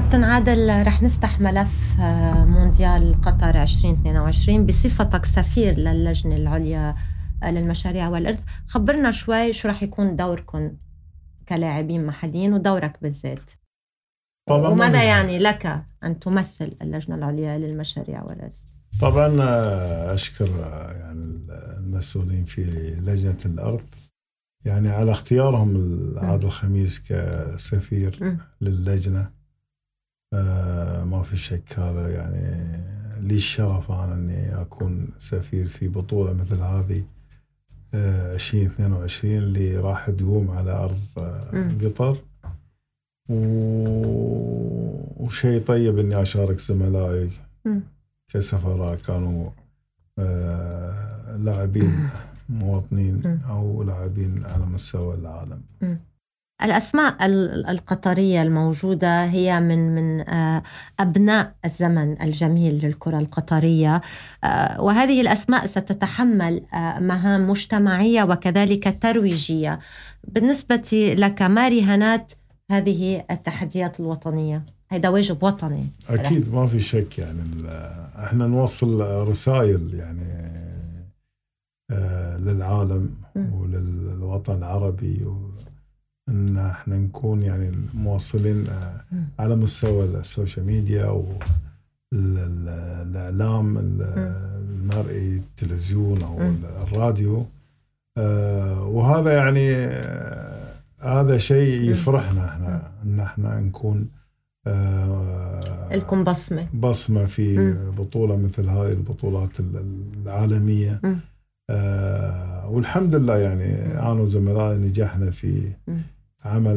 كابتن عادل، رح نفتح ملف مونديال قطر 2022 بصفتك سفير للجنة العليا للمشاريع والإرث. خبرنا شوي شو رح يكون دوركم كلاعبين محليين ودورك بالذات، وماذا يعني لك أن تمثل اللجنة العليا للمشاريع والإرث؟ طبعا أشكر يعني المسؤولين في لجنة الأرض يعني على اختيارهم عادل الخميس كسفير للجنة. ما في شك، هذا يعني لي الشرف أنا أني أكون سفير في بطولة مثل هذه 2022 اللي راح تقوم على أرض قطر، وشيء طيب أني أشارك زملائي كسفراء كانوا لاعبين مواطنين أو لاعبين على مستوى العالم. الأسماء القطرية الموجودة هي من أبناء الزمن الجميل للكرة القطرية، وهذه الأسماء ستتحمل مهام مجتمعية وكذلك ترويجية. بالنسبة لك ما رهانات هذه التحديات الوطنية؟ هذا واجب وطني أكيد، ما في شك. يعني احنا نوصل رسائل يعني للعالم وللوطن العربي، ان احنا نكون يعني موصلين على مستوى السوشيال ميديا والاعلام المرئي، التلفزيون او الراديو، وهذا يعني هذا شيء يفرحنا احنا ان احنا نكون لكم بصمة في بطولة مثل هذه البطولات العالمية. والحمد لله يعني أنا وزملائي نجحنا في عمل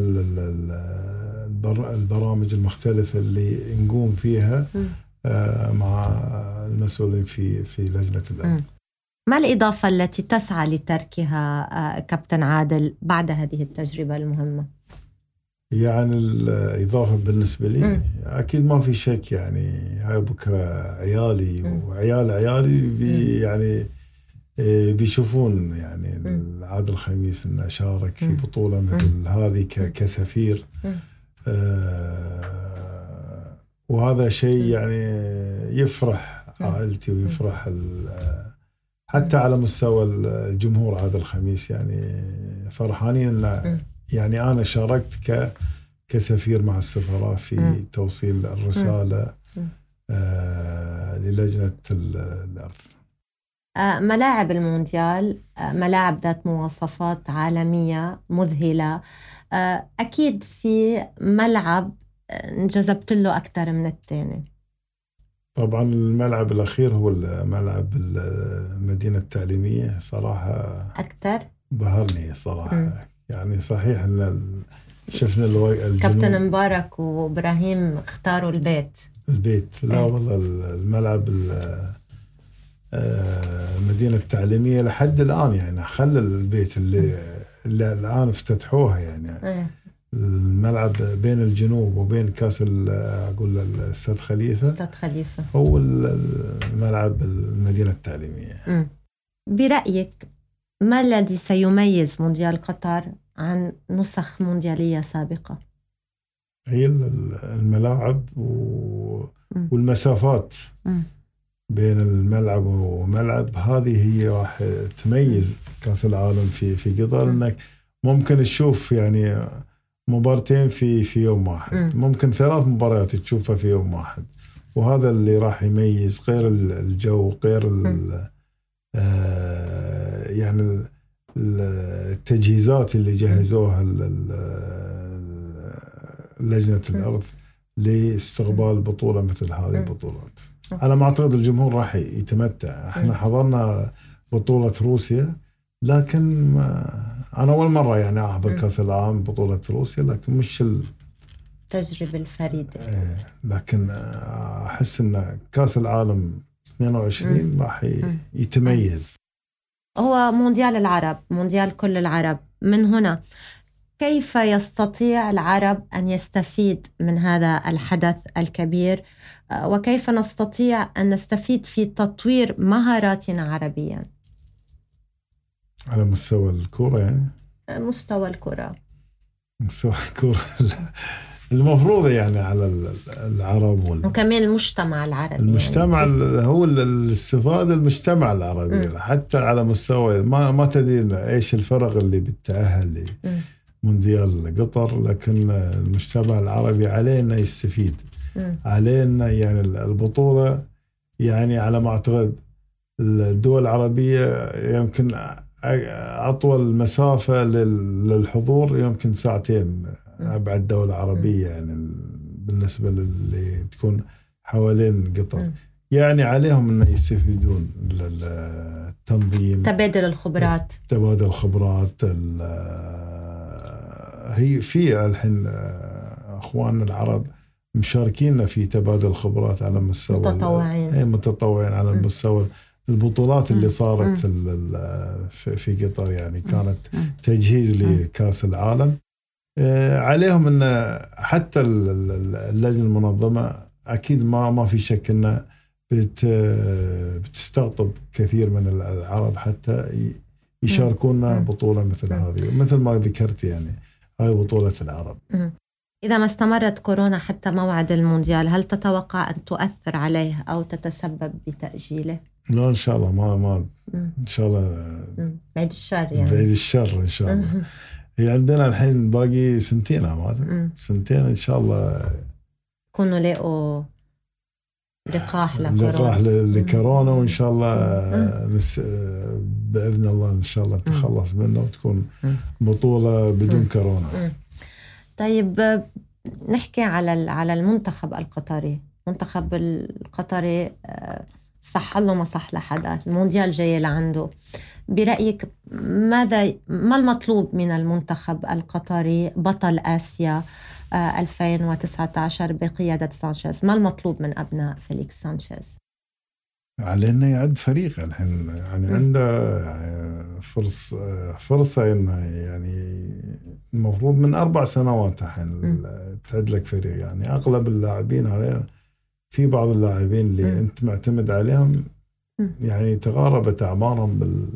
البرامج المختلفة اللي نقوم فيها مع المسؤولين في لجنة الأرض. ما الإضافة التي تسعى لتركها كابتن عادل بعد هذه التجربة المهمة؟ يعني الإضافة بالنسبة لي أكيد ما في شك، يعني هاي بكرة عيالي وعيال عيالي يعني بيشوفون يعني عادل الخميس إنه شارك في بطولة مثل هذه كسفير، وهذا شيء يعني يفرح عائلتي ويفرح حتى على مستوى الجمهور. عادل الخميس يعني فرحانين إن يعني أنا شاركت كسفير مع السفراء في توصيل الرسالة للجنة الأرض. ملاعب المونديال ملاعب ذات مواصفات عالمية مذهلة، أكيد في ملعب انجذبت له أكثر من الثاني. طبعا الملعب الأخير هو الملعب المدينة التعليمية، صراحة أكثر بهرني صراحة. يعني صحيح أن شفنا كابتن مبارك وإبراهيم اختاروا البيت. لا والله الملعب المدينة التعليمية لحد الآن يعني خلى البيت اللي الآن افتتحوها يعني الملعب بين الجنوب وبين كاس أقول الأستاذ خليفة هو الملعب المدينة التعليمية. برأيك ما الذي سيميز مونديال قطر عن نسخ مونديالية سابقة؟ هي الملاعب والمسافات بين الملعب وملعب، هذه هي راح تميز كأس العالم في قطر. انك ممكن تشوف يعني مبارتين في يوم واحد، ممكن 3 مباريات تشوفها في يوم واحد، وهذا اللي راح يميز، غير الجو، غير يعني التجهيزات اللي جهزوها لجنة الأرض لاستقبال بطولة مثل هذه البطولات. أنا ما أعتقد الجمهور راح يتمتع. احنا حضرنا بطولة روسيا، لكن أنا أول مرة يعني أحضر كأس العالم بطولة روسيا، لكن مش التجربة الفريدة. لكن أحس أن كأس العالم 22 راح يتميز. هو مونديال العرب، مونديال كل العرب. من هنا كيف يستطيع العرب أن يستفيد من هذا الحدث الكبير، وكيف نستطيع أن نستفيد في تطوير مهاراتنا عربيا على مستوى الكرة؟ يعني مستوى الكرة المفروض يعني على العرب وكمان المجتمع العربي. المجتمع يعني هو الاستفادة المجتمع العربي حتى على مستوى ما تدري ايش الفرق اللي بتأهل مونديال قطر، لكن المجتمع العربي علينا يستفيد. علينا يعني البطولة يعني على ما أعتقد الدول العربية يمكن أطول مسافة للحضور يمكن ساعتين أبعد دولة عربية يعني بالنسبة اللي تكون حوالين قطر. يعني عليهم أن يستفيدون التنظيم، تبادل الخبرات، هي في الحين أخواننا العرب مشاركين في تبادل الخبرات على مستوى متطوعين على مستوى البطولات اللي صارت في قطر. يعني كانت تجهيز لكأس العالم. عليهم أن حتى اللجنة المنظمة أكيد ما في شك أنها بتستقطب كثير من العرب حتى يشاركونا بطولة مثل هذه، مثل ما ذكرت يعني هاي بطولة العرب. إذا ما استمرت كورونا حتى موعد المونديال، هل تتوقع أن تؤثر عليه أو تتسبب بتأجيله؟ لا إن شاء الله ما إن شاء الله بعيد الشر يعني. بعيد الشر إن شاء الله. هي عندنا الحين باقي سنتين إن شاء الله كونوا لاقوا لقاح لكورونا، وإن شاء الله بإذن الله إن شاء الله نتخلص منه وتكون بطولة بدون كورونا. طيب نحكي على المنتخب القطري. المنتخب القطري صح له ما صح لحدا، المونديال جاي لعنده. برأيك ما المطلوب من المنتخب القطري بطل آسيا 2019 بقيادة سانشيز؟ ما المطلوب من أبناء فيليكس سانشيز؟ علينا يعد فريق الحين يعني عنده فرصة إنه يعني المفروض من 4 سنوات الحين تعد لك فريق. يعني أغلب اللاعبين هذين، في بعض اللاعبين اللي أنت معتمد عليهم يعني تغاربت أعمارهم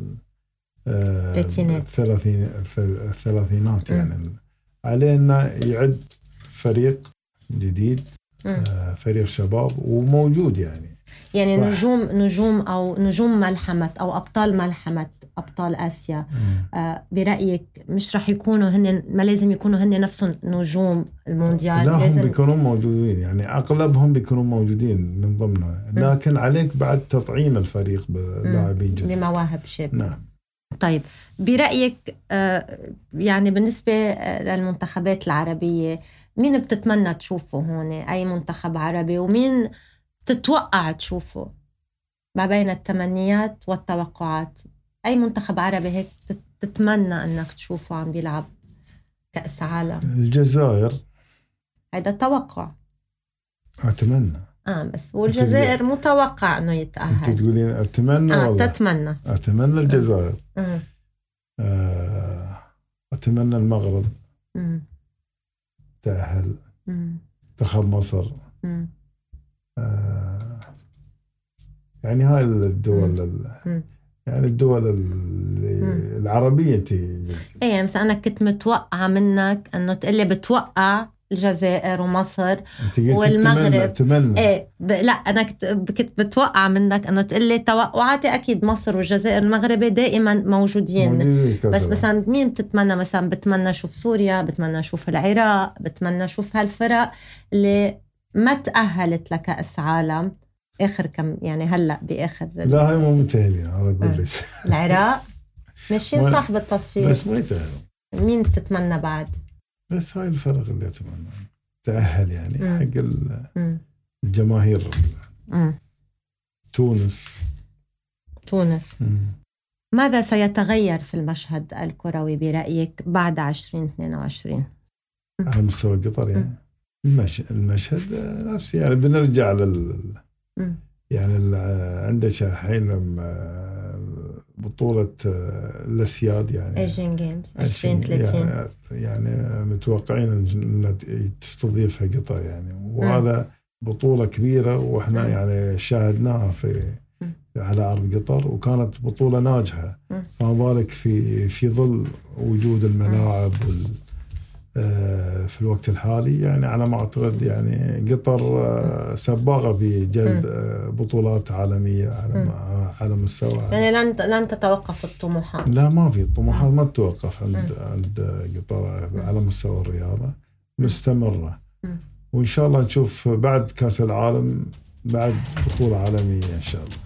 الثلاثينات. يعني علينا يعد فريق جديد، فريق شباب وموجود يعني نجوم أو نجوم ملحمة أو أبطال ملحمة أبطال آسيا. برأيك مش رح يكونوا هن، ما لازم يكونوا هن نفسهم نجوم المونديال؟ لا هم بيكونوا موجودين، يعني أغلبهم بيكونوا موجودين من ضمنه، لكن عليك بعد تطعيم الفريق بلاعبين جديد بمواهب شابة. نعم. طيب برأيك يعني بالنسبة للمنتخبات العربية، مين بتتمنى تشوفه هون؟ أي منتخب عربي؟ ومين تتوقع تشوفه ما بين التمنيات والتوقعات؟ أي منتخب عربي هيك تتمنى أنك تشوفه عم بيلعب كأس عالم؟ الجزائر. هذا توقع. أتمنى. بس والجزائر متوقع أنه يتأهل. أنت تقولين أتمنى ولا؟ تتمنى. أتمنى الجزائر. أتمنى المغرب تأهل. منتخب مصر. يعني هاي الدول يعني الدول العربية انت ايه. بس انا كنت متوقعة منك انه تقلي بتوقع الجزائر ومصر والمغرب. أتمنى. ايه لا انا كنت بتوقع منك انه تقلي توقعاتي اكيد مصر والجزائر المغرب دائما موجودين. بس مثلا مين بتتمنى؟ مثلا بتمنى اشوف سوريا، بتمنى اشوف العراق، بتمنى اشوف هالفرق اللي ما تأهلت لكأس عالم آخر كم يعني هلأ بآخر. لا هاي مو متأهلين، أنا أقول ليش. العراق ماشيين صح بالتصفية بس ما يتأهلوا. مين تتمنى بعد؟ بس هاي الفرق اللي أتمنى تأهل يعني حق الجماهير. تونس. ماذا سيتغير في المشهد الكروي برأيك بعد 2022 على مستوى قطر؟ يعني المشهد نفسي يعني بنرجع يعني عندك الحين بطولة الأسياد يعني ايجين جيمز 2030 يعني متوقعين أن تستضيفها قطر يعني، وهذا بطولة كبيرة وإحنا يعني شاهدناها على أرض قطر وكانت بطولة ناجحة. فما بالك في ظل وجود الملاعب في الوقت الحالي، يعني على ما أعتقد يعني قطر سباقة بجلب بطولات عالمية على مستوى. يعني لن تتوقف الطموحات؟ لا، ما في طموحات ما تتوقف عند قطر على مستوى الرياضة، مستمرة. وإن شاء الله نشوف بعد كأس العالم بعد بطولة عالمية إن شاء الله.